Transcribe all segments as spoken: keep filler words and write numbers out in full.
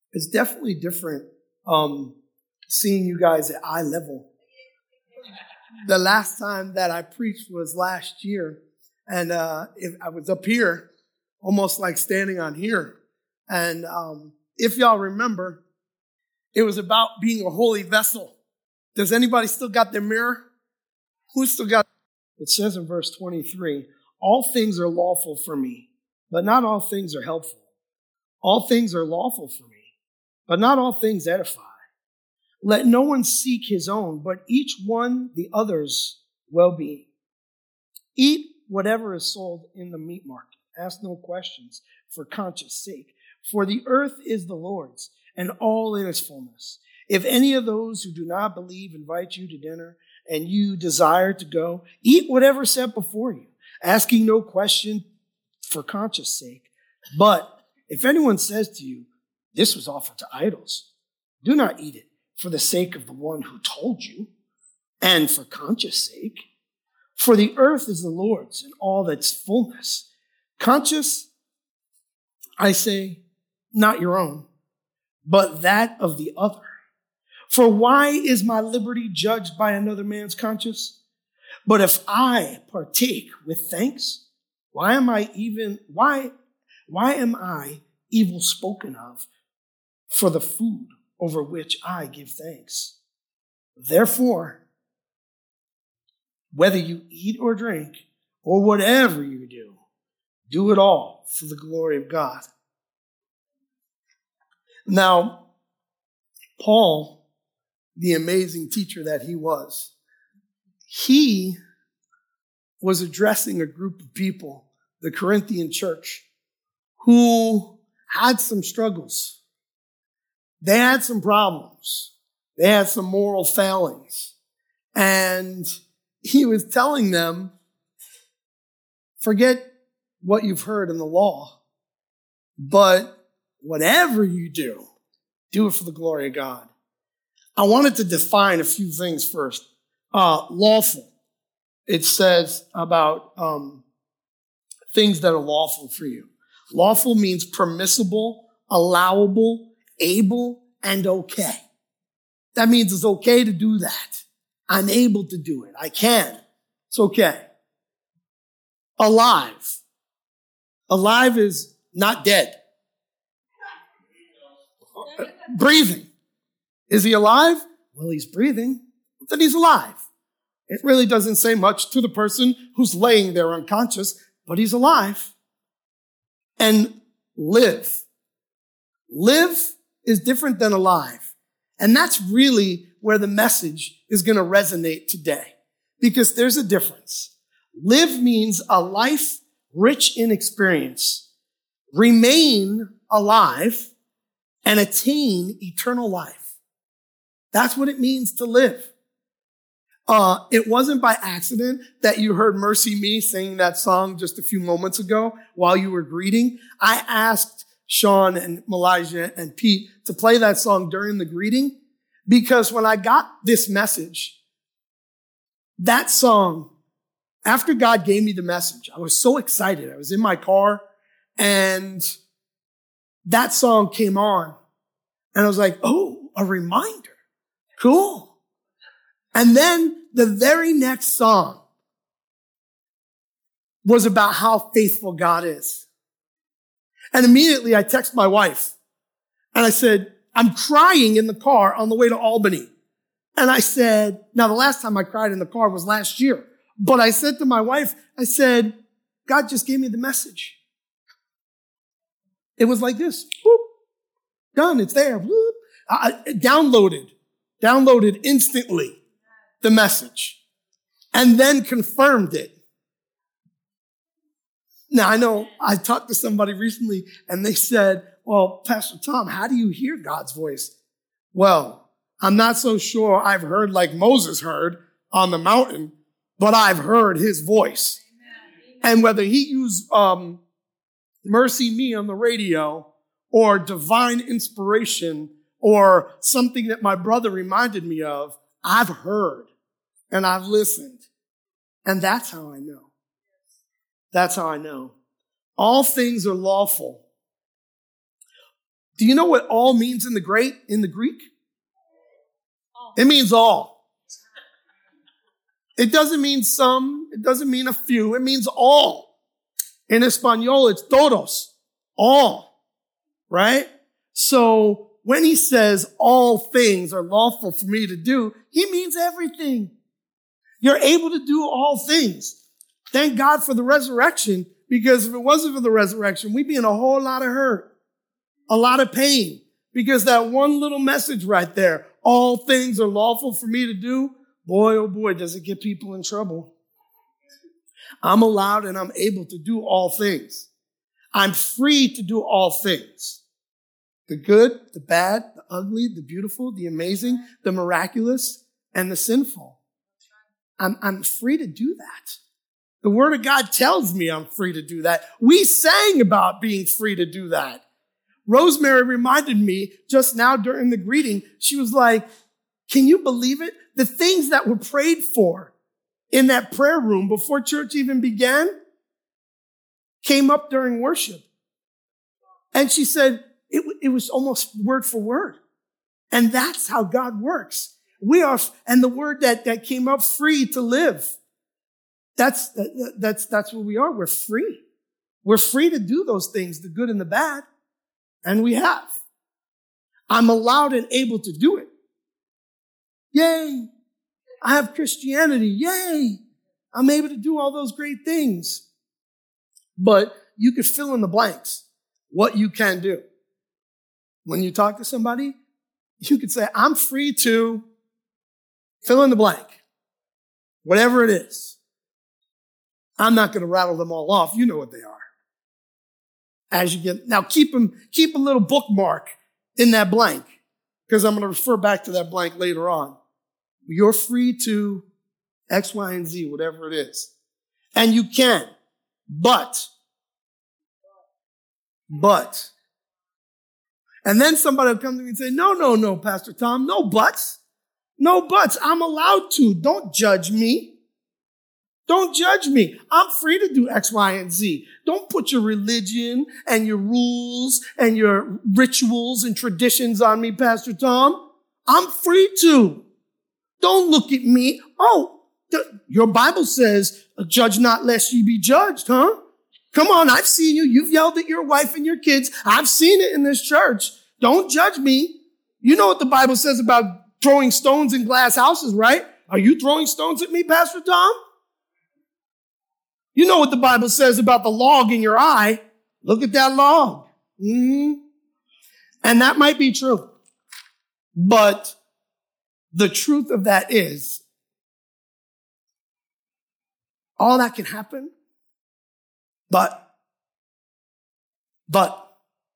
It's definitely different um, seeing you guys at eye level. The last time that I preached was last year, and uh, if I was up here, almost like standing on here. And um, if y'all remember, it was about being a holy vessel. Does anybody still got their mirror? Who's still got? It says in verse twenty-three, all things are lawful for me, but not all things are helpful. All things are lawful for me, but not all things edify. Let no one seek his own, but each one the other's well-being. Eat whatever is sold in the meat market. Ask no questions for conscience sake. For the earth is the Lord's, and all in its fullness. If any of those who do not believe invite you to dinner, and you desire to go, eat whatever is set before you, asking no question for conscience sake. But if anyone says to you, this was offered to idols, do not eat it for the sake of the one who told you, and for conscience sake. For the earth is the Lord's and all its fullness. Conscience, I say, not your own, but that of the other. For why is my liberty judged by another man's conscience? But if I partake with thanks, why am I even, why, why am I evil spoken of for the food over which I give thanks? Therefore, whether you eat or drink or whatever you do, do it all for the glory of God. Now, Paul, the amazing teacher that he was, he was addressing a group of people, the Corinthian church, who had some struggles. They had some problems. They had some moral failings. And he was telling them, forget what you've heard in the law, but whatever you do, do it for the glory of God. I wanted to define a few things first. Uh, lawful. It says about um, things that are lawful for you. Lawful means permissible, allowable, able, and okay. That means it's okay to do that. I'm able to do it. I can. It's okay. Alive. Alive is not dead. Breathing. Is he alive? Well, he's breathing. Then he's alive. It really doesn't say much to the person who's laying there unconscious, but he's alive. And live. Live is different than alive. And that's really where the message is going to resonate today, because there's a difference. Live means a life rich in experience, remain alive, and attain eternal life. That's what it means to live. Uh, it wasn't by accident that you heard Mercy Me sing that song just a few moments ago while you were greeting. I asked Sean and Malijah and Pete to play that song during the greeting, because when I got this message, that song, after God gave me the message, I was so excited. I was in my car and that song came on and I was like, oh, a reminder. Cool. And then the very next song was about how faithful God is. And immediately I text my wife and I said, I'm crying in the car on the way to Albany. And I said, now the last time I cried in the car was last year. But I said to my wife, I said, God just gave me the message. It was like this. Whoop, done. It's there. Whoop. I downloaded, downloaded instantly the message and then confirmed it. Now, I know I talked to somebody recently and they said, well, Pastor Tom, how do you hear God's voice? Well, I'm not so sure I've heard like Moses heard on the mountain, but I've heard his voice. Amen. And whether he used um, Mercy Me on the radio or divine inspiration or something that my brother reminded me of, I've heard and I've listened. And that's how I know. That's how I know. All things are lawful. Do you know what all means in the great, in the Greek? It means all. It doesn't mean some. It doesn't mean a few. It means all. In Espanol, it's todos. All. Right? So when he says all things are lawful for me to do, he means everything. You're able to do all things. Thank God for the resurrection, because if it wasn't for the resurrection, we'd be in a whole lot of hurt, a lot of pain, because that one little message right there, all things are lawful for me to do, boy, oh boy, does it get people in trouble. I'm allowed and I'm able to do all things. I'm free to do all things. The good, the bad, the ugly, the beautiful, the amazing, the miraculous, and the sinful. I'm, I'm free to do that. The Word of God tells me I'm free to do that. We sang about being free to do that. Rosemary reminded me just now during the greeting, she was like, can you believe it? The things that were prayed for in that prayer room before church even began came up during worship. And she said it, it was almost word for word. And that's how God works. We are, and the word that, that came up, free to live. That's, that, that's, that's what we are. We're free. We're free to do those things, the good and the bad. And we have. I'm allowed and able to do it. Yay. I have Christianity. Yay. I'm able to do all those great things. But you could fill in the blanks, what you can do. When you talk to somebody, you could say, I'm free to fill in the blank, whatever it is. I'm not going to rattle them all off. You know what they are. As you get, now keep them, keep a little bookmark in that blank, because I'm going to refer back to that blank later on. You're free to X, Y, and Z, whatever it is. And you can. But, but, and then somebody will come to me and say, no, no, no, Pastor Tom, no buts. No buts. I'm allowed to. Don't judge me. Don't judge me. I'm free to do X, Y, and Z. Don't put your religion and your rules and your rituals and traditions on me, Pastor Tom. I'm free to. Don't look at me. Oh, th- your Bible says, judge not lest ye be judged, huh? Come on, I've seen you. You've yelled at your wife and your kids. I've seen it in this church. Don't judge me. You know what the Bible says about throwing stones in glass houses, right? Are you throwing stones at me, Pastor Tom? You know what the Bible says about the log in your eye. Look at that log. Mm-hmm. And that might be true. But the truth of that is, all that can happen, but, but,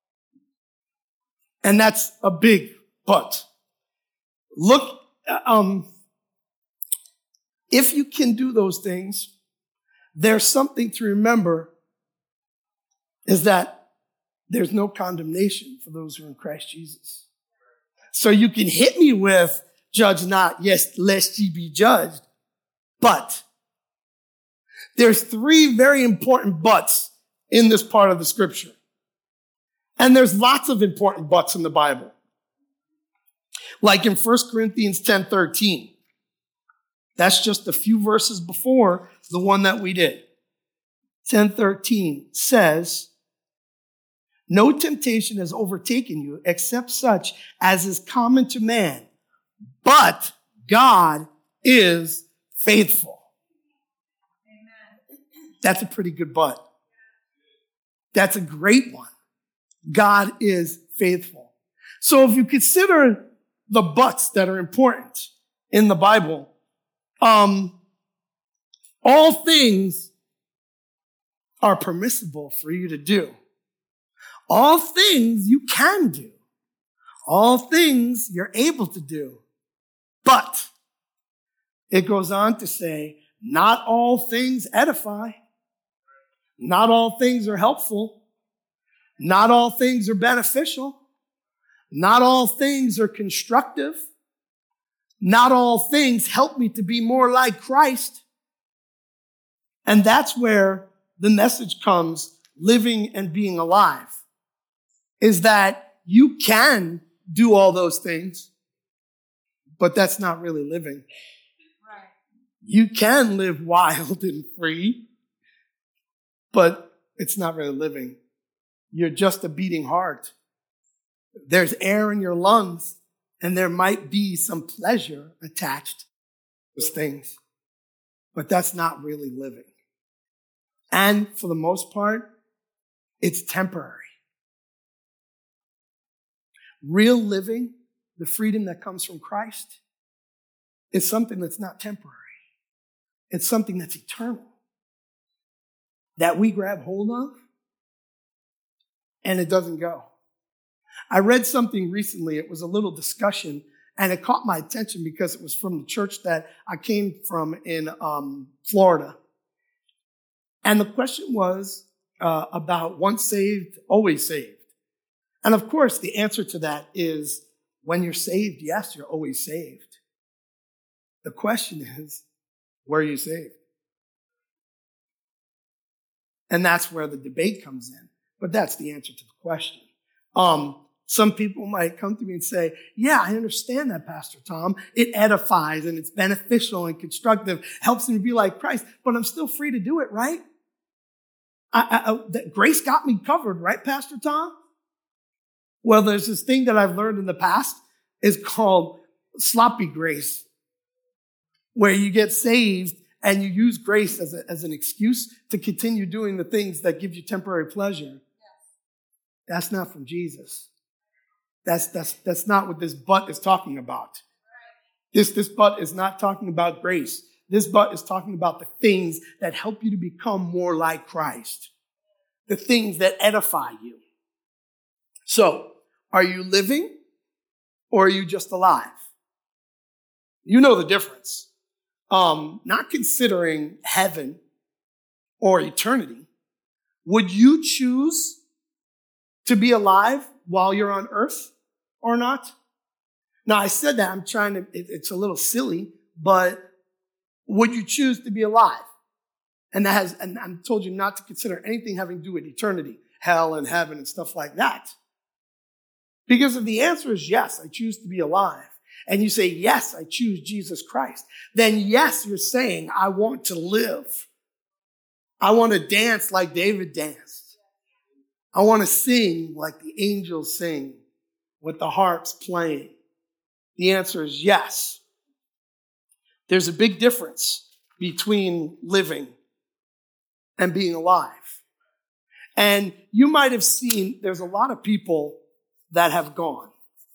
and that's a big but. Look, um, if you can do those things, there's something to remember, is that there's no condemnation for those who are in Christ Jesus. So you can hit me with, judge not, yes, lest ye be judged. But there's three very important buts in this part of the scripture. And there's lots of important buts in the Bible. Like in First Corinthians ten thirteen. That's just a few verses before the one that we did. ten thirteen says, no temptation has overtaken you except such as is common to man. But God is faithful. Amen. That's a pretty good but. That's a great one. God is faithful. So if you consider the buts that are important in the Bible, um, all things are permissible for you to do. All things you can do. All things you're able to do. But it goes on to say, not all things edify. Not all things are helpful. Not all things are beneficial. Not all things are constructive. Not all things help me to be more like Christ. And that's where the message comes, living and being alive, is that you can do all those things, but that's not really living. Right. You can live wild and free, but it's not really living. You're just a beating heart. There's air in your lungs, and there might be some pleasure attached to those things, but that's not really living. And for the most part, it's temporary. Real living, the freedom that comes from Christ, is something that's not temporary. It's something that's eternal, that we grab hold of, and it doesn't go. I read something recently. It was a little discussion, and it caught my attention because it was from the church that I came from in um, Florida. And the question was uh, about once saved, always saved. And of course, the answer to that is when you're saved, yes, you're always saved. The question is, where are you saved? And that's where the debate comes in. But that's the answer to the question. Um, some people might come to me and say, yeah, I understand that, Pastor Tom. It edifies and it's beneficial and constructive, helps me be like Christ, but I'm still free to do it, right? I, I, I, that grace got me covered, right, Pastor Tom? Well, there's this thing that I've learned in the past is called sloppy grace, where you get saved and you use grace as, a, as an excuse to continue doing the things that give you temporary pleasure. Yes. That's not from Jesus. That's, that's, that's not what this but is talking about. This, this but is not talking about grace. This but is talking about the things that help you to become more like Christ. The things that edify you. So, are you living or are you just alive? You know the difference. Um, not considering heaven or eternity, would you choose to be alive while you're on earth or not? Now, I said that, I'm trying to, it, it's a little silly, but would you choose to be alive? And that has, and I'm told you not to consider anything having to do with eternity, hell and heaven and stuff like that. Because if the answer is yes, I choose to be alive, and you say, yes, I choose Jesus Christ, then yes, you're saying, I want to live. I want to dance like David danced. I want to sing like the angels sing with the harps playing. The answer is yes. There's a big difference between living and being alive. And you might have seen there's a lot of people that have gone.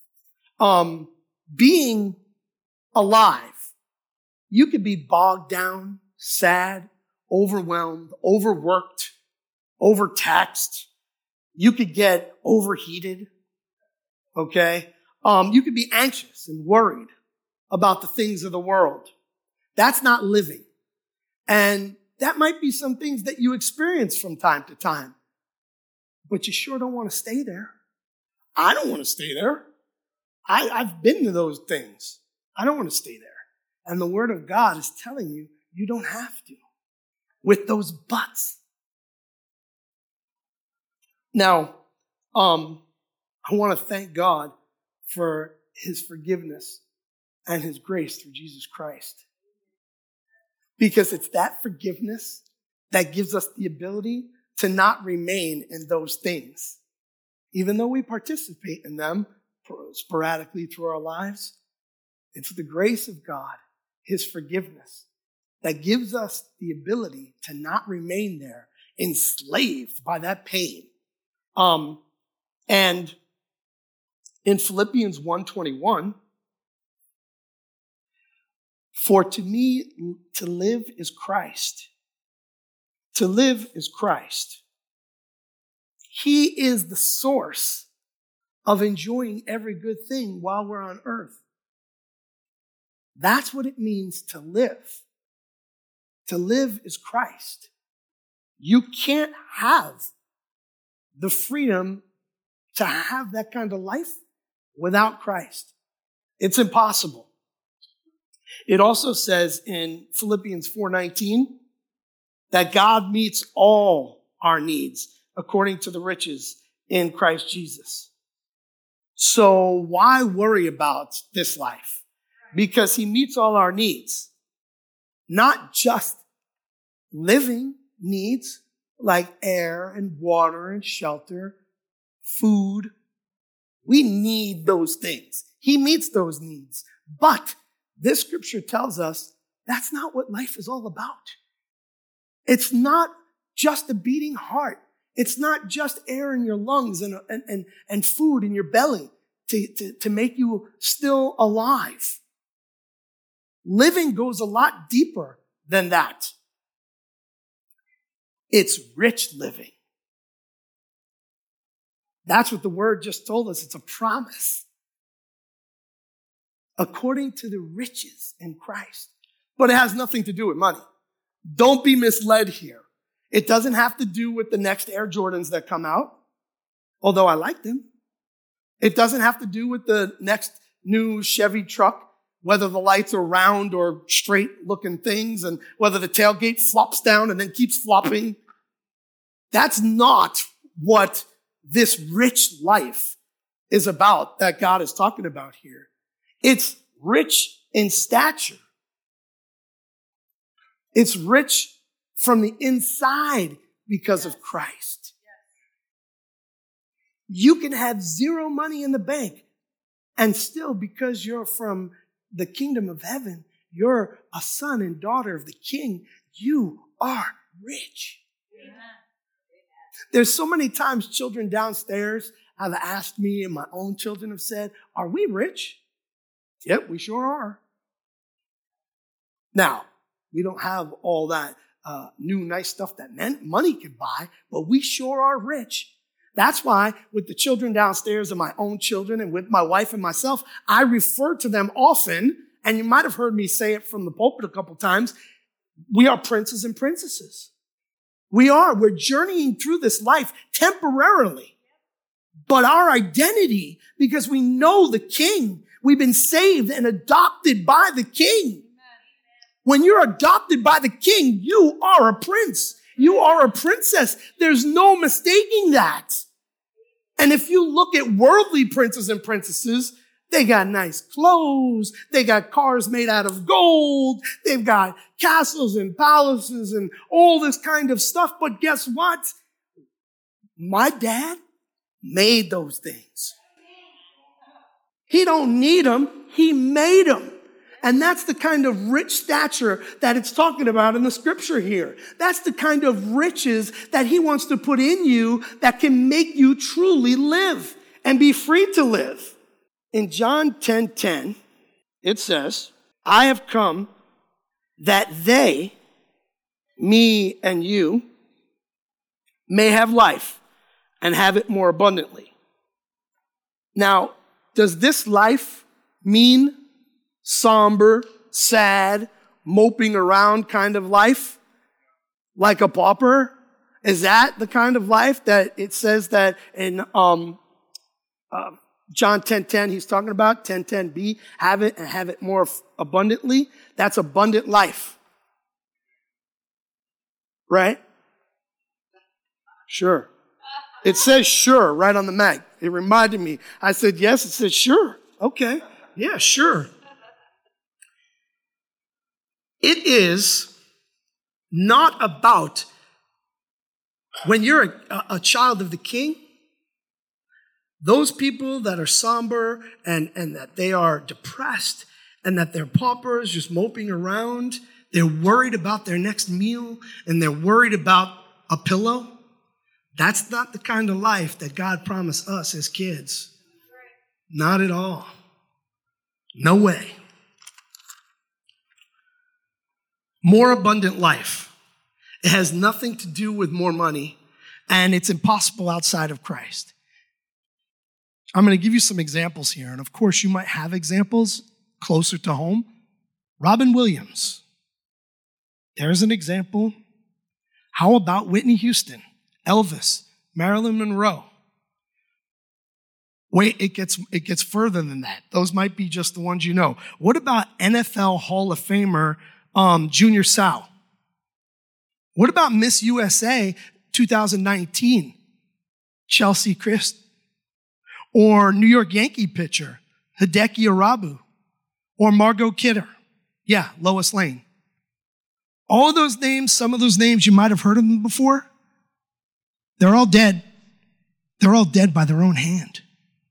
Um, being alive, you could be bogged down, sad, overwhelmed, overworked, overtaxed. You could get overheated, okay? Um, you could be anxious and worried about the things of the world. That's not living. And that might be some things that you experience from time to time. But you sure don't want to stay there. I don't want to stay there. I, I've been to those things. I don't want to stay there. And the Word of God is telling you, you don't have to. With those buts. Now, um, I want to thank God for His forgiveness and His grace through Jesus Christ. Because it's that forgiveness that gives us the ability to not remain in those things. Even though we participate in them sporadically through our lives, it's the grace of God, His forgiveness, that gives us the ability to not remain there, enslaved by that pain. Um, and in Philippians one twenty-one, for to me, to live is Christ. To live is Christ. He is the source of enjoying every good thing while we're on earth. That's what it means to live. To live is Christ. You can't have the freedom to have that kind of life without Christ. It's impossible. It also says in Philippians four nineteen that God meets all our needs according to the riches in Christ Jesus. So why worry about this life? Because he meets all our needs. Not just living needs like air and water and shelter, food. We need those things. He meets those needs. But this scripture tells us that's not what life is all about. It's not just a beating heart. It's not just air in your lungs and, and, and, and food in your belly to, to, to make you still alive. Living goes a lot deeper than that. It's rich living. That's what the word just told us. It's a promise. According to the riches in Christ. But it has nothing to do with money. Don't be misled here. It doesn't have to do with the next Air Jordans that come out, although I like them. It doesn't have to do with the next new Chevy truck, whether the lights are round or straight looking things and whether the tailgate flops down and then keeps flopping. That's not what this rich life is about that God is talking about here. It's rich in stature. It's rich from the inside because of Christ. You can have zero money in the bank and still, because you're from the kingdom of heaven, you're a son and daughter of the King, you are rich. Amen. There's so many times children downstairs have asked me, and my own children have said, are we rich? Yep, we sure are. Now, we don't have all that uh, new nice stuff that men- money can buy, but we sure are rich. That's why with the children downstairs and my own children and with my wife and myself, I refer to them often, and you might have heard me say it from the pulpit a couple times, we are princes and princesses. We are. We're journeying through this life temporarily. But our identity, because we know the King, we've been saved and adopted by the King. When you're adopted by the King, you are a prince. You are a princess. There's no mistaking that. And if you look at worldly princes and princesses, they got nice clothes. They got cars made out of gold. They've got castles and palaces and all this kind of stuff. But guess what? My dad made those things. He don't need them. He made them. And that's the kind of rich stature that it's talking about in the scripture here. That's the kind of riches that he wants to put in you that can make you truly live and be free to live. In John ten ten, it says, I have come that they, me and you, may have life and have it more abundantly. Now, does this life mean somber, sad, moping around kind of life? Like a pauper? Is that the kind of life that it says that in um, uh, John ten ten he's talking about? ten ten b, have it and have it more abundantly. That's abundant life. Right? Sure. It says sure right on the mag. It reminded me. I said yes. It said sure. Okay. Yeah, sure. It is not about when you're a, a child of the King, those people that are somber and, and that they are depressed and that they're paupers just moping around, they're worried about their next meal and they're worried about a pillow. That's not the kind of life that God promised us as kids. Not at all. No way. More abundant life. It has nothing to do with more money, and it's impossible outside of Christ. I'm going to give you some examples here, and of course you might have examples closer to home. Robin Williams. There's an example. How about Whitney Houston, Elvis, Marilyn Monroe? Wait, it gets it gets further than that. Those might be just the ones you know. What about N F L Hall of Famer um, Junior Seau? What about Miss U S A twenty nineteen, Chelsea Christ? or New York Yankee pitcher Hideki Irabu, or Margot Kidder. Yeah, Lois Lane. All of those names, some of those names, you might have heard of them before. They're all dead. They're all dead by their own hand.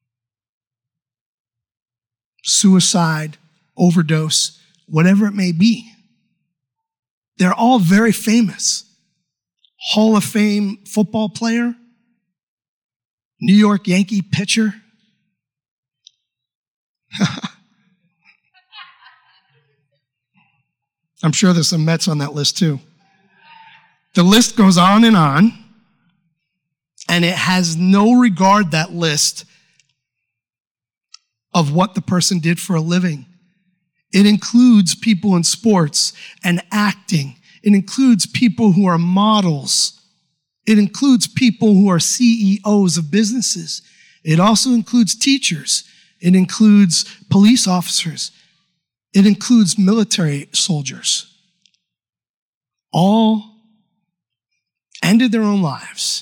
Suicide, overdose, whatever it may be. They're all very famous. Hall of Fame football player, New York Yankee pitcher. I'm sure there's some Mets on that list too. The list goes on and on, and it has no regard, that list, of what the person did for a living. It includes people in sports and acting. It includes people who are models. It includes people who are C E Os of businesses. It also includes teachers. It includes police officers. It includes military soldiers. All ended their own lives.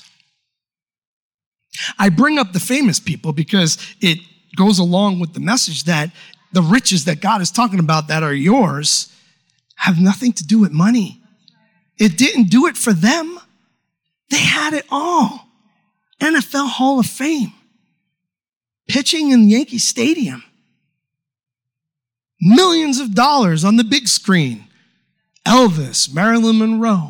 I bring up the famous people because it goes along with the message that the riches that God is talking about that are yours have nothing to do with money. It didn't do it for them. They had it all. N F L Hall of Fame. Pitching in Yankee Stadium. Millions of dollars on the big screen. Elvis, Marilyn Monroe.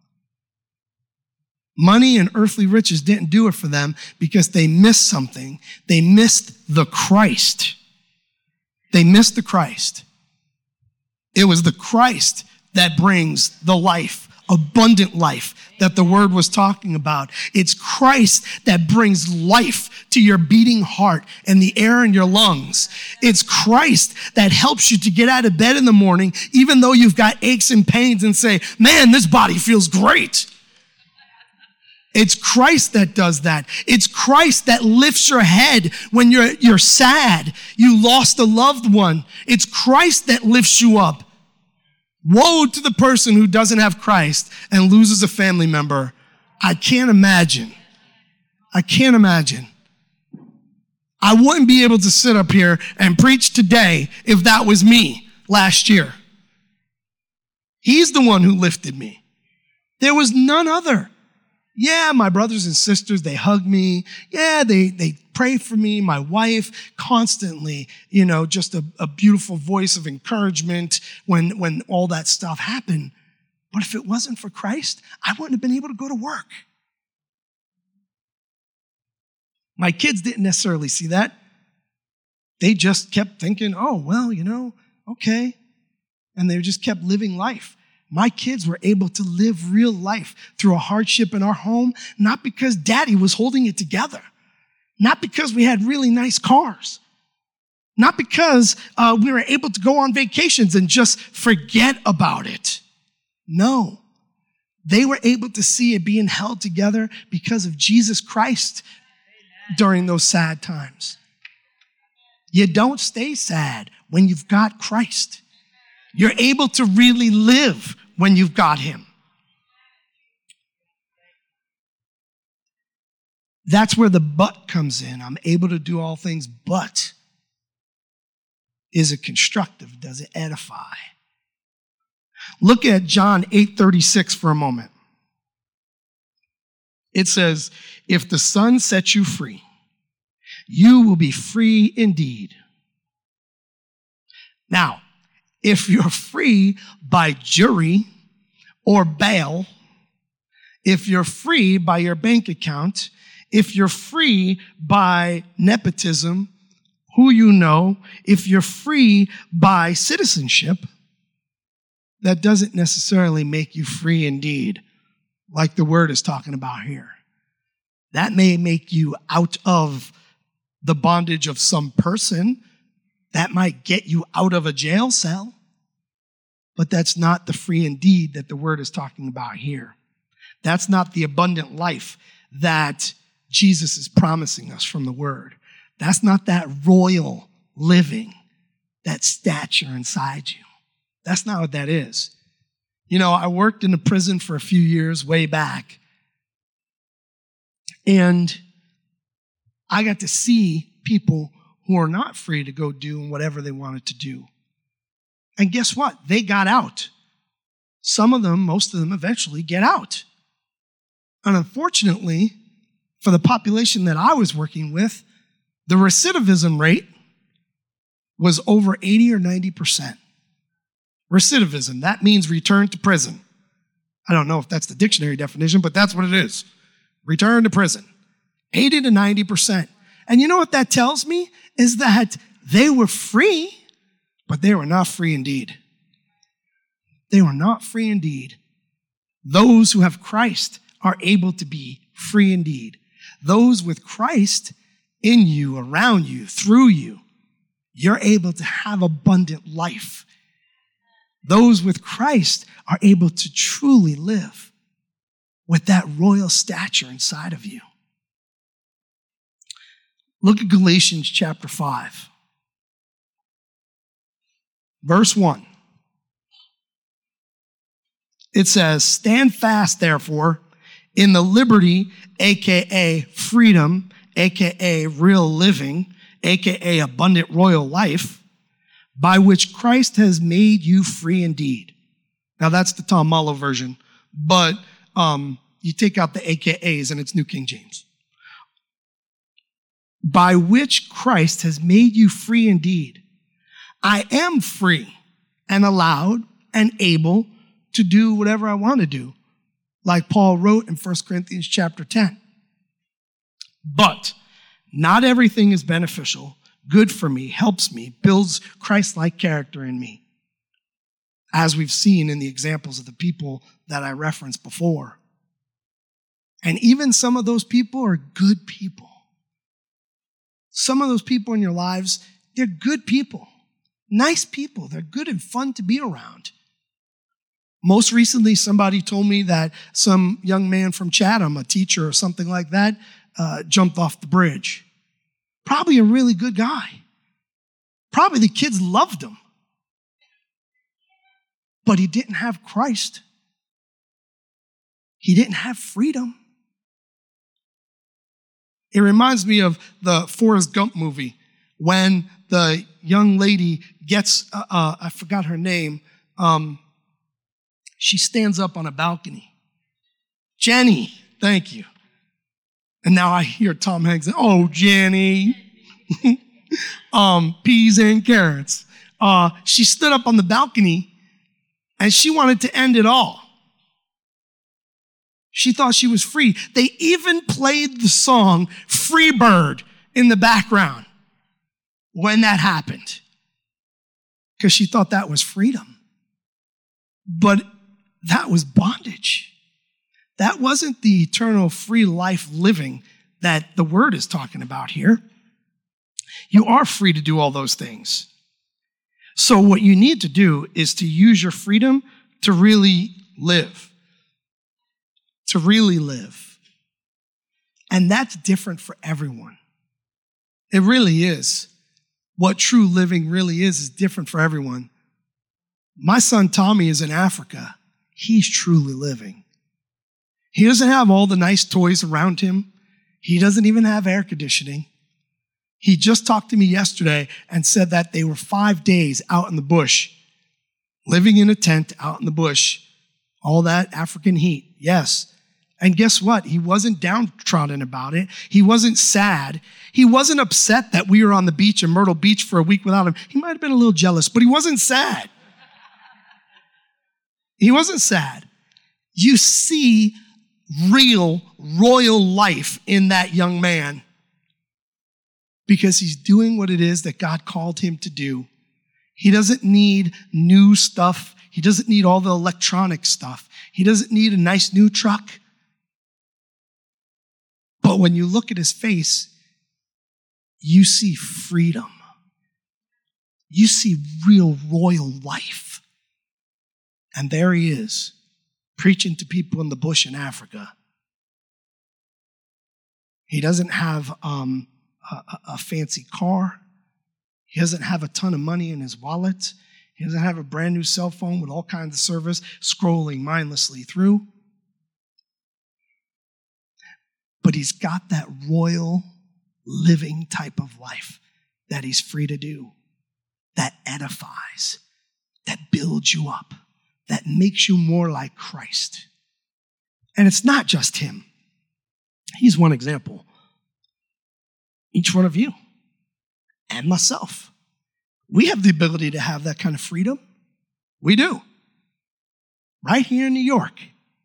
Money and earthly riches didn't do it for them because they missed something. They missed the Christ. They missed the Christ. It was the Christ that brings the life, abundant life that the word was talking about. It's Christ that brings life to your beating heart and the air in your lungs. It's Christ that helps you to get out of bed in the morning, even though you've got aches and pains, and say, man, this body feels great. It's Christ that does that. It's Christ that lifts your head when you're, you're sad. You lost a loved one. It's Christ that lifts you up. Woe to the person who doesn't have Christ and loses a family member. I can't imagine. I can't imagine. I wouldn't be able to sit up here and preach today if that was me last year. He's the one who lifted me. There was none other. Yeah, my brothers and sisters, they hug me. Yeah, they, they pray for me. My wife constantly, you know, just a, a beautiful voice of encouragement when, when all that stuff happened. But if it wasn't for Christ, I wouldn't have been able to go to work. My kids didn't necessarily see that. They just kept thinking, oh, well, you know, okay. And they just kept living life. My kids were able to live real life through a hardship in our home, not because daddy was holding it together, not because we had really nice cars, not because uh, we were able to go on vacations and just forget about it. No, they were able to see it being held together because of Jesus Christ during those sad times. You don't stay sad when you've got Christ. You're able to really live when you've got him. That's where the but comes in. I'm able to do all things, but is it constructive? Does it edify? Look at John eight thirty-six for a moment. It says, if the Son sets you free, you will be free indeed. Now, if you're free by jury or bail, if you're free by your bank account, if you're free by nepotism, who you know, if you're free by citizenship, that doesn't necessarily make you free indeed, like the word is talking about here. That may make you out of the bondage of some person. That might get you out of a jail cell. But that's not the free indeed that the word is talking about here. That's not the abundant life that Jesus is promising us from the word. That's not that royal living, that stature inside you. That's not what that is. You know, I worked in a prison for a few years way back. And I got to see people who are not free to go do whatever they wanted to do. And guess what? They got out. Some of them, most of them eventually get out. And unfortunately, for the population that I was working with, the recidivism rate was over eighty or ninety percent. Recidivism, that means return to prison. I don't know if that's the dictionary definition, but that's what it is. Return to prison. eighty to ninety percent. And you know what that tells me? Is that they were free, but they were not free indeed. They were not free indeed. Those who have Christ are able to be free indeed. Those with Christ in you, around you, through you, you're able to have abundant life. Those with Christ are able to truly live with that royal stature inside of you. Look at Galatians chapter five, verse one. It says, "Stand fast, therefore, in the liberty, aka freedom, aka real living, aka abundant royal life, by which Christ has made you free indeed." Now that's the Tom Mullo version, but um, you take out the A K As and it's New King James. By which Christ has made you free indeed. I am free and allowed and able to do whatever I want to do, like Paul wrote in First Corinthians chapter ten. But not everything is beneficial, good for me, helps me, builds Christ-like character in me, as we've seen in the examples of the people that I referenced before. And even some of those people are good people. Some of those people in your lives, they're good people, nice people. They're good and fun to be around. Most recently, somebody told me that some young man from Chatham, a teacher or something like that, uh, jumped off the bridge. Probably a really good guy. Probably the kids loved him. But he didn't have Christ. He didn't have freedom. It reminds me of the Forrest Gump movie when the young lady gets, uh, uh, I forgot her name, um, she stands up on a balcony. Jenny, thank you. And now I hear Tom Hanks say, "Oh, Jenny." um, peas and carrots. Uh, she stood up on the balcony and she wanted to end it all. She thought she was free. They even played the song "Free Bird" in the background when that happened, because she thought that was freedom. But that was bondage. That wasn't the eternal free life living that the word is talking about here. You are free to do all those things. So what you need to do is to use your freedom to really live. To really live. And that's different for everyone. It really is. What true living really is is different for everyone. My son Tommy is in Africa. He's truly living. He doesn't have all the nice toys around him. He doesn't even have air conditioning. He just talked to me yesterday and said that they were five days out in the bush, living in a tent out in the bush, all that African heat. Yes. And guess what? He wasn't downtrodden about it. He wasn't sad. He wasn't upset that we were on the beach in Myrtle Beach for a week without him. He might have been a little jealous, but he wasn't sad. He wasn't sad. You see real royal life in that young man because he's doing what it is that God called him to do. He doesn't need new stuff. He doesn't need all the electronic stuff. He doesn't need a nice new truck. But when you look at his face, you see freedom. You see real royal life. And there he is, preaching to people in the bush in Africa. He doesn't have um, a, a fancy car. He doesn't have a ton of money in his wallet. He doesn't have a brand new cell phone with all kinds of service scrolling mindlessly through. But he's got that royal living type of life that he's free to do, that edifies, that builds you up, that makes you more like Christ. And it's not just him. He's one example. Each one of you and myself, we have the ability to have that kind of freedom. We do. Right here in New York.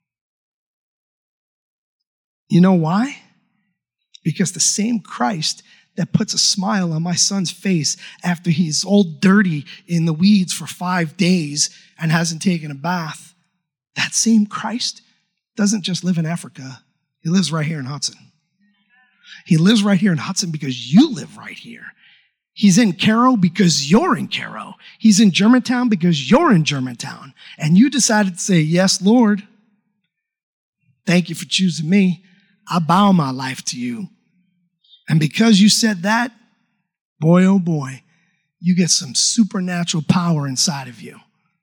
You know why? Because the same Christ that puts a smile on my son's face after he's all dirty in the weeds for five days and hasn't taken a bath, that same Christ doesn't just live in Africa. He lives right here in Hudson. He lives right here in Hudson because you live right here. He's in Cairo because you're in Cairo. He's in Germantown because you're in Germantown. And you decided to say, yes, Lord, thank you for choosing me. I bow my life to you. And because you said that, boy, oh boy, you get some supernatural power inside of you.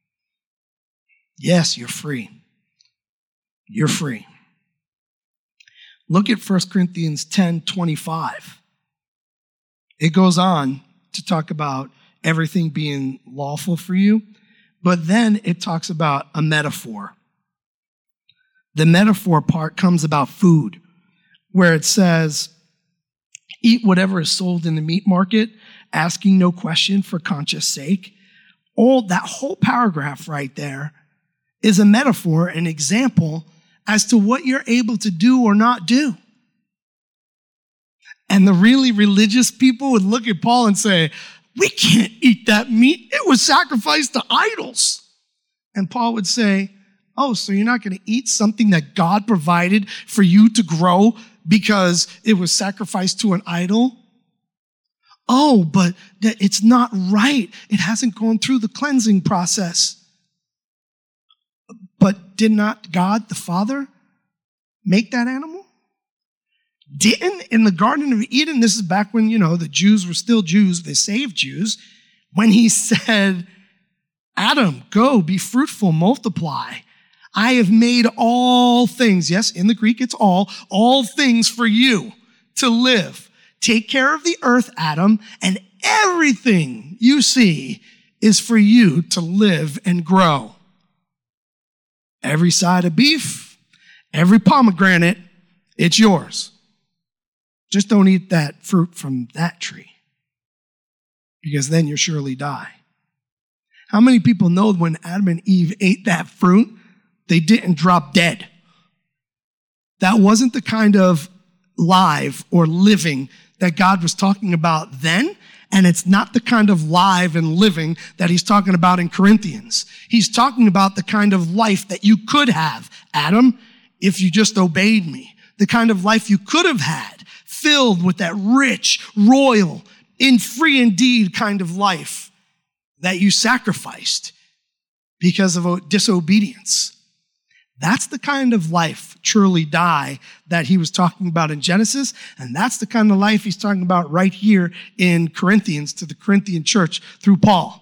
Yes, you're free. You're free. Look at First Corinthians ten twenty-five. It goes on to talk about everything being lawful for you, but then it talks about a metaphor. The metaphor part comes about food, where it says, eat whatever is sold in the meat market, asking no question for conscience sake. All that whole paragraph right there is a metaphor, an example as to what you're able to do or not do. And the really religious people would look at Paul and say, we can't eat that meat. It was sacrificed to idols. And Paul would say, oh, so you're not going to eat something that God provided for you to grow because it was sacrificed to an idol? Oh, but it's not right. It hasn't gone through the cleansing process. But did not God the Father make that animal? Didn't in the Garden of Eden, this is back when, you know, the Jews were still Jews, they saved Jews, when he said, Adam, go, be fruitful, multiply. I have made all things, yes, in the Greek it's all, all things for you to live. Take care of the earth, Adam, and everything you see is for you to live and grow. Every side of beef, every pomegranate, it's yours. Just don't eat that fruit from that tree, because then you'll surely die. How many people know when Adam and Eve ate that fruit, they didn't drop dead? That wasn't the kind of live or living that God was talking about then, and it's not the kind of live and living that he's talking about in Corinthians. He's talking about the kind of life that you could have, Adam, if you just obeyed me. The kind of life you could have had, filled with that rich, royal, in free indeed kind of life that you sacrificed because of disobedience. That's the kind of life, truly die, that he was talking about in Genesis, and that's the kind of life he's talking about right here in Corinthians to the Corinthian church through Paul.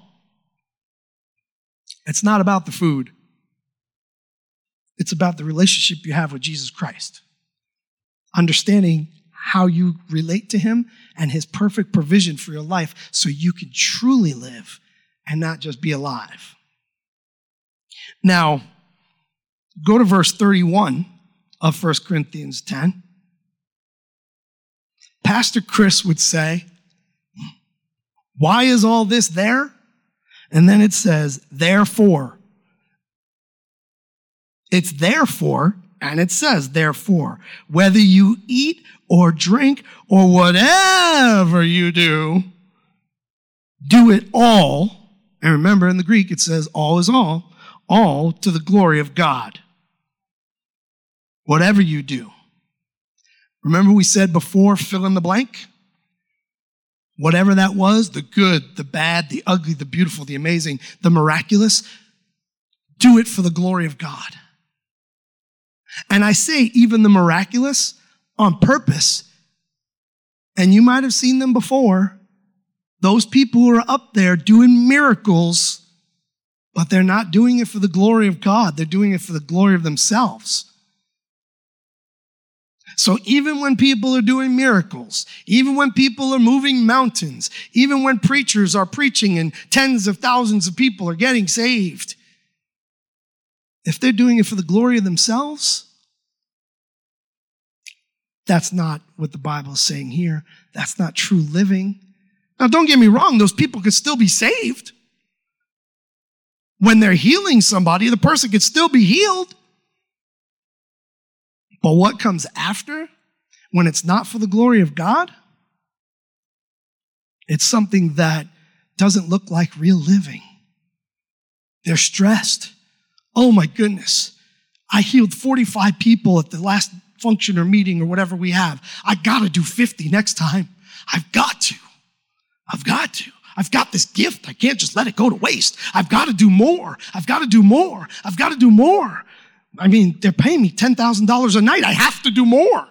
It's not about the food. It's about the relationship you have with Jesus Christ. Understanding how you relate to him and his perfect provision for your life so you can truly live and not just be alive. Now, go to verse thirty-one of First Corinthians ten. Pastor Chris would say, why is all this there? And then it says, therefore. It's therefore, and it says, therefore, whether you eat or drink or whatever you do, do it all. And remember, in the Greek, it says all is all, all to the glory of God. Whatever you do. Remember we said before, fill in the blank? Whatever that was, the good, the bad, the ugly, the beautiful, the amazing, the miraculous, do it for the glory of God. And I say even the miraculous on purpose. And you might have seen them before. Those people who are up there doing miracles, but they're not doing it for the glory of God. They're doing it for the glory of themselves. So even when people are doing miracles, even when people are moving mountains, even when preachers are preaching and tens of thousands of people are getting saved, if they're doing it for the glory of themselves, that's not what the Bible is saying here. That's not true living. Now, don't get me wrong. Those people could still be saved. When they're healing somebody, the person could still be healed. But what comes after, when it's not for the glory of God, it's something that doesn't look like real living. They're stressed. Oh my goodness. I healed forty-five people at the last function or meeting or whatever we have. I got to do fifty next time. I've got to. I've got to. I've got this gift. I can't just let it go to waste. I've got to do more. I've got to do more. I've got to do more. I mean, they're paying me ten thousand dollars a night. I have to do more.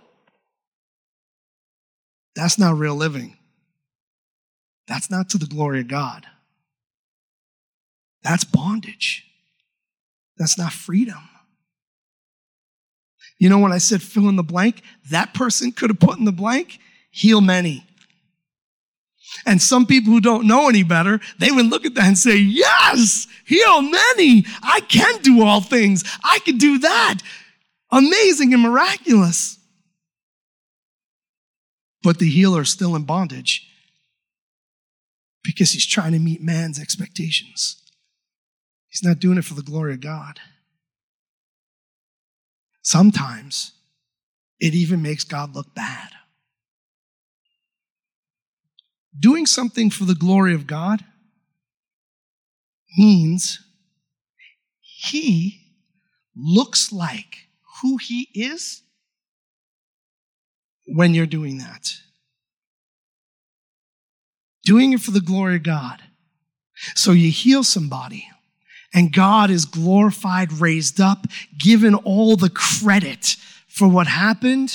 That's not real living. That's not to the glory of God. That's bondage. That's not freedom. You know, when I said fill in the blank, that person could have put in the blank, heal many. And some people who don't know any better, they would look at that and say, yes, heal many. I can do all things. I can do that. Amazing and miraculous. But the healer is still in bondage because he's trying to meet man's expectations. He's not doing it for the glory of God. Sometimes it even makes God look bad. Doing something for the glory of God means he looks like who he is when you're doing that. Doing it for the glory of God. So you heal somebody, and God is glorified, raised up, given all the credit for what happened.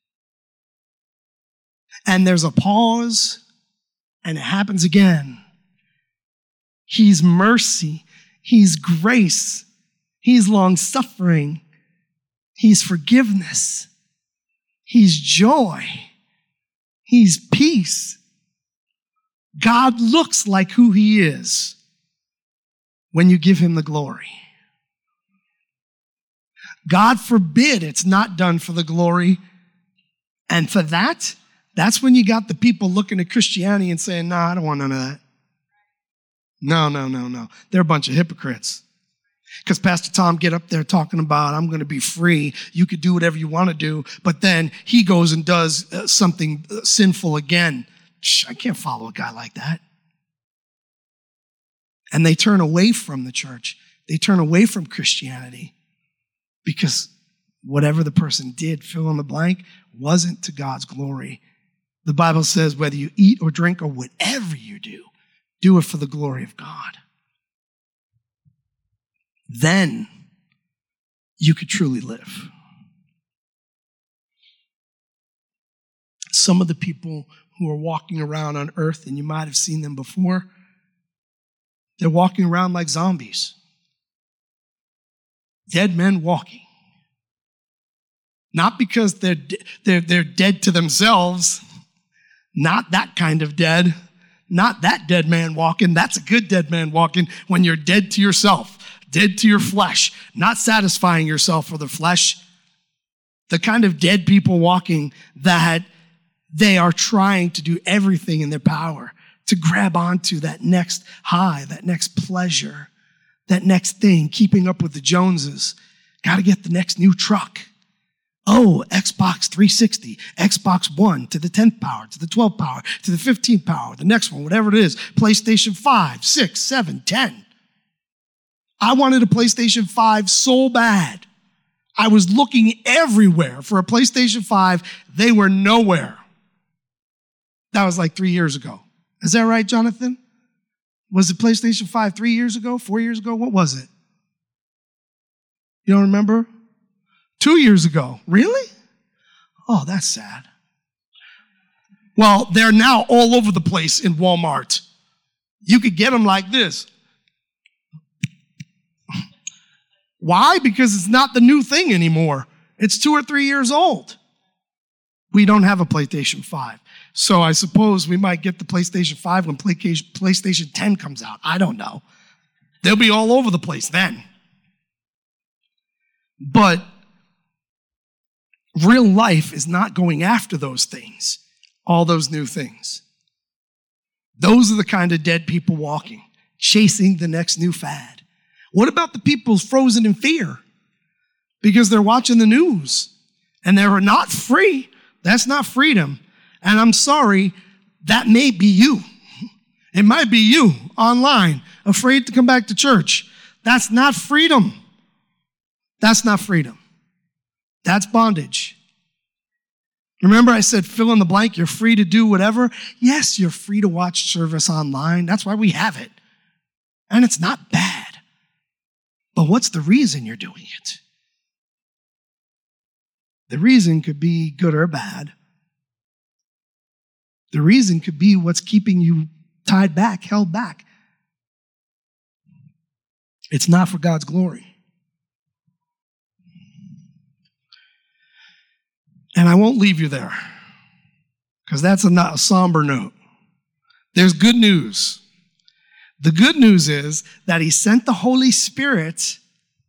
And there's a pause, and it happens again. He's mercy. He's grace. He's long-suffering. He's forgiveness. He's joy. He's peace. God looks like who he is when you give him the glory. God forbid it's not done for the glory. And for that, that's when you got the people looking at Christianity and saying, no, nah, I don't want none of that. No, no, no, no. They're a bunch of hypocrites. Because Pastor Tom get up there talking about, I'm going to be free. You could do whatever you want to do. But then he goes and does uh, something uh, sinful again. Shh, I can't follow a guy like that. And they turn away from the church. They turn away from Christianity because whatever the person did, fill in the blank, wasn't to God's glory. The Bible says whether you eat or drink or whatever you do, do it for the glory of God. Then you could truly live. Some of the people who are walking around on earth, and you might have seen them before, they're walking around like zombies. Dead men walking. Not because they're, they're, they're dead to themselves. Not that kind of dead. Not that dead man walking. That's a good dead man walking when you're dead to yourself, dead to your flesh, not satisfying yourself for the flesh. The kind of dead people walking that they are trying to do everything in their power to grab onto that next high, that next pleasure, that next thing, keeping up with the Joneses. Got to get the next new truck. Oh, Xbox three sixty, Xbox One to the tenth power, to the twelfth power, to the fifteenth power, the next one, whatever it is, PlayStation five, six, seven, ten. I wanted a PlayStation five so bad. I was looking everywhere for a PlayStation five. They were nowhere. That was like three years ago. Is that right, Jonathan? Was it PlayStation five three years ago, four years ago? What was it? You don't remember? Two years ago. Really? Oh, that's sad. Well, they're now all over the place in Walmart. You could get them like this. Why? Because it's not the new thing anymore. It's two or three years old. We don't have a PlayStation five. So I suppose we might get the PlayStation five when PlayStation ten comes out. I don't know. They'll be all over the place then. But real life is not going after those things, all those new things. Those are the kind of dead people walking, chasing the next new fad. What about the people frozen in fear because they're watching the news and they're not free? That's not freedom. And I'm sorry, that may be you. It might be you online, afraid to come back to church. That's not freedom. That's not freedom. That's bondage. Remember I said fill in the blank, you're free to do whatever? Yes, you're free to watch service online. That's why we have it. And it's not bad. But what's the reason you're doing it? The reason could be good or bad. The reason could be what's keeping you tied back, held back. It's not for God's glory. And I won't leave you there, because that's a, not a somber note. There's good news. The good news is that he sent the Holy Spirit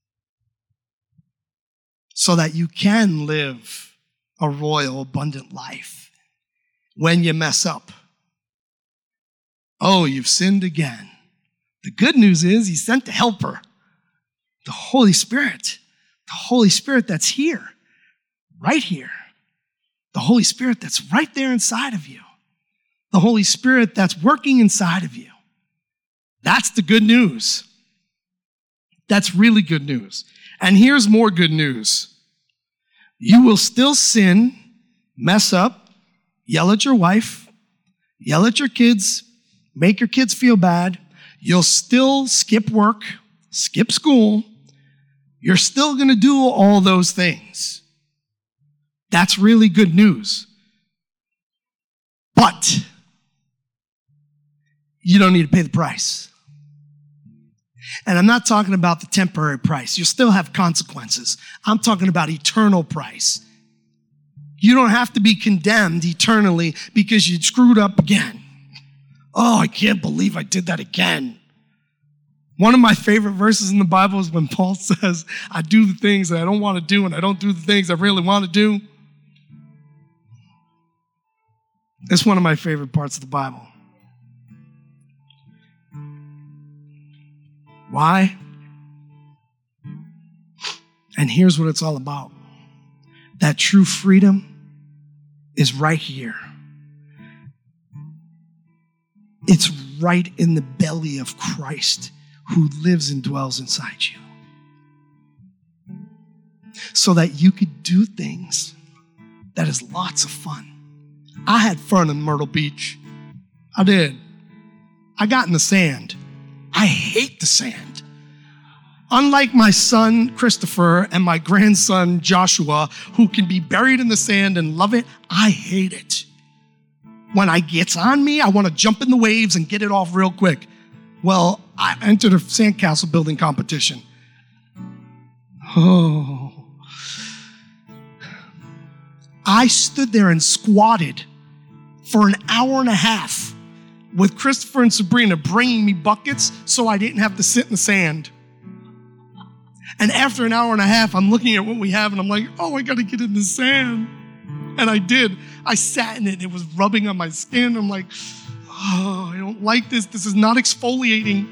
so that you can live a royal, abundant life when you mess up. Oh, you've sinned again. The good news is he sent the helper, the Holy Spirit, the Holy Spirit that's here, right here. The Holy Spirit that's right there inside of you. The Holy Spirit that's working inside of you. That's the good news. That's really good news. And here's more good news. You will still sin, mess up, yell at your wife, yell at your kids, make your kids feel bad. You'll still skip work, skip school. You're still going to do all those things. That's really good news. But you don't need to pay the price. And I'm not talking about the temporary price. You'll still have consequences. I'm talking about eternal price. You don't have to be condemned eternally because you screwed up again. Oh, I can't believe I did that again. One of my favorite verses in the Bible is when Paul says, I do the things that I don't want to do and I don't do the things I really want to do. It's one of my favorite parts of the Bible. Why? And here's what it's all about. That true freedom is right here. It's right in the belly of Christ who lives and dwells inside you. So that you could do things that is lots of fun. I had fun in Myrtle Beach. I did. I got in the sand. I hate the sand. Unlike my son, Christopher, and my grandson, Joshua, who can be buried in the sand and love it, I hate it. When it gets on me, I want to jump in the waves and get it off real quick. Well, I entered a sandcastle building competition. Oh. I stood there and squatted for an hour and a half with Christopher and Sabrina bringing me buckets so I didn't have to sit in the sand. And after an hour and a half, I'm looking at what we have and I'm like, oh, I got to get in the sand. And I did. I sat in it. It was rubbing on my skin. I'm like, oh, I don't like this. This is not exfoliating.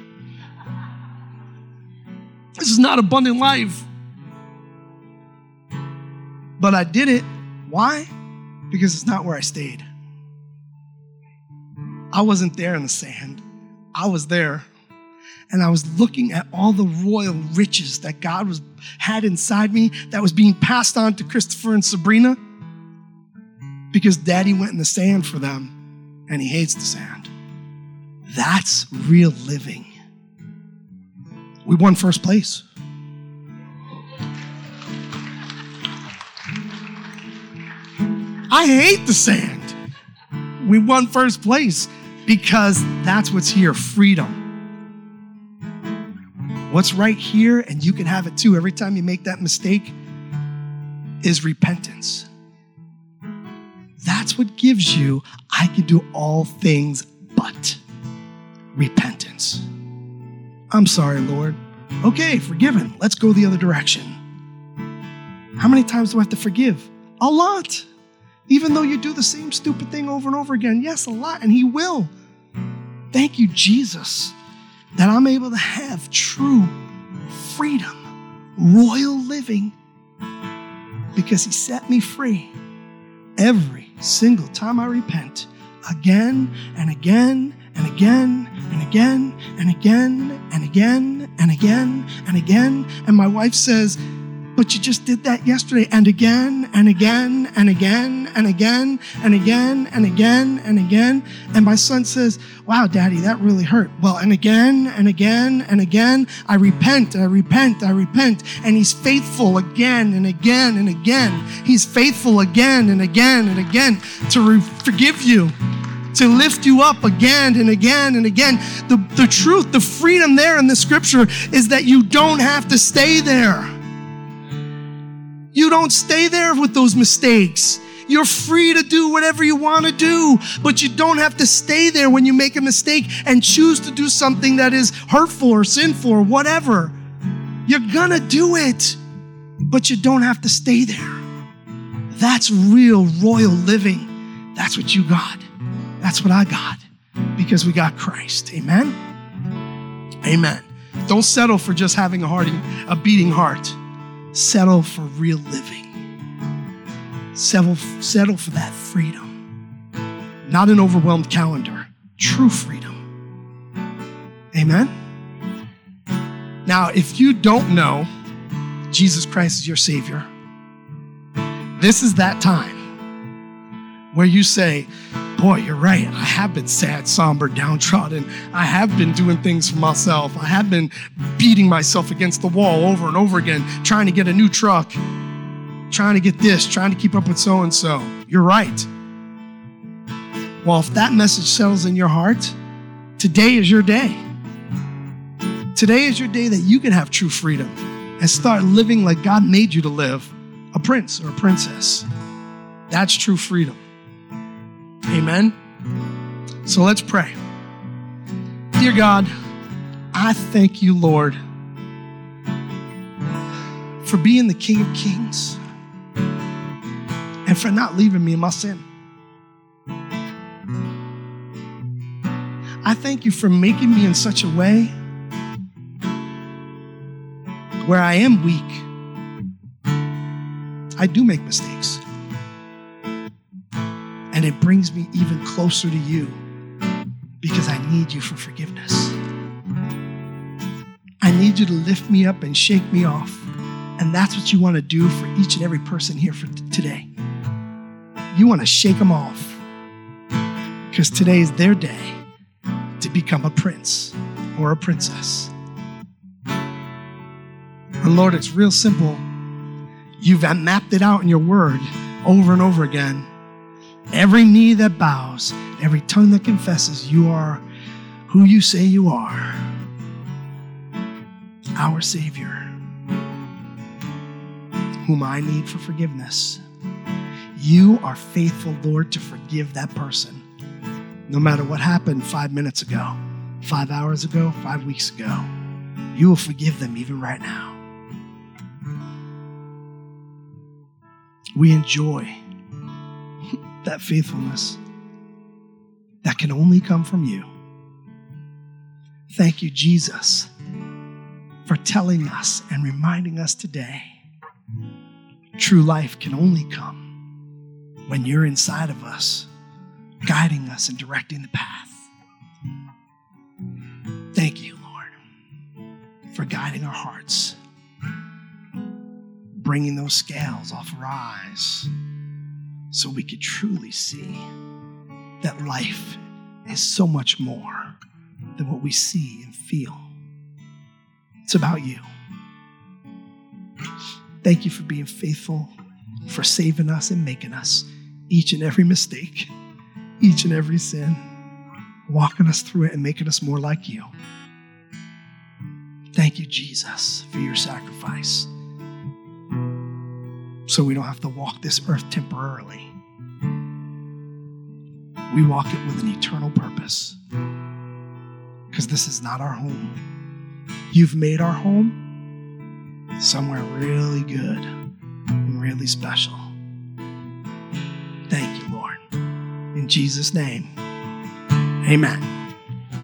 This is not abundant life. But I did it. Why? Because it's not where I stayed. I wasn't there in the sand. I was there. And I was looking at all the royal riches that God was had inside me that was being passed on to Christopher and Sabrina because Daddy went in the sand for them and he hates the sand. That's real living. We won first place. I hate the sand. We won first place because that's what's here, freedom. What's right here, and you can have it too every time you make that mistake, is repentance. that's what gives you, I can do all things but repentance. I'm sorry, Lord. Okay, forgiven. Let's go the other direction. How many times do I have to forgive? A lot. Even though you do the same stupid thing over and over again. Yes, a lot, and he will. Thank you, Jesus, that I'm able to have true freedom, royal living, because he set me free every single time I repent, again and again and again and again and again and again and again and again. And my wife says, but you just did that yesterday, and again and again and again and again and again and again and again. And my son says, wow, Daddy, that really hurt. Well, and again and again and again, I repent, I repent, I repent. And he's faithful again and again and again. He's faithful again and again and again to re- forgive you, to lift you up again and again and again. The, the truth, the freedom there in the scripture is that you don't have to stay there. You don't stay there with those mistakes. You're free to do whatever you want to do, but you don't have to stay there when you make a mistake and choose to do something that is hurtful or sinful or whatever. You're gonna do it, but you don't have to stay there. That's real royal living. That's what you got. That's what I got, because we got Christ. Amen? Amen. Don't settle for just having a heart, a beating heart. Settle for real living. Settle, settle for that freedom. Not an overwhelmed calendar. True freedom. Amen? Now, if you don't know Jesus Christ is your Savior, this is that time where you say, boy, you're right. I have been sad, somber, downtrodden. I have been doing things for myself. I have been beating myself against the wall over and over again, trying to get a new truck, trying to get this, trying to keep up with so-and-so. You're right. Well, if that message settles in your heart, today is your day. Today is your day that you can have true freedom and start living like God made you to live, a prince or a princess. That's true freedom. Amen. So let's pray. Dear God, I thank you, Lord, for being the King of Kings and for not leaving me in my sin. I thank you for making me in such a way where I am weak. I do make mistakes. And it brings me even closer to you because I need you for forgiveness. I need you to lift me up and shake me off. And that's what you want to do for each and every person here for t- today. You want to shake them off because today is their day to become a prince or a princess. And Lord, it's real simple. You've mapped it out in your word over and over again. Every knee that bows, every tongue that confesses you are who you say you are, our Savior, whom I need for forgiveness. You are faithful, Lord, to forgive that person, no matter what happened five minutes ago, five hours ago, five weeks ago. You will forgive them even right now. We enjoy that faithfulness that can only come from you. Thank you, Jesus, for telling us and reminding us today true life can only come when you're inside of us, guiding us and directing the path. Thank you, Lord, for guiding our hearts, bringing those scales off our eyes, so we could truly see that life is so much more than what we see and feel. It's about you. Thank you for being faithful, for saving us and making us each and every mistake, each and every sin, walking us through it and making us more like you. Thank you, Jesus, for your sacrifice, so we don't have to walk this earth temporarily. we walk it with an eternal purpose. Because this is not our home. You've made our home somewhere really good and really special. Thank you, Lord. In Jesus' name, amen.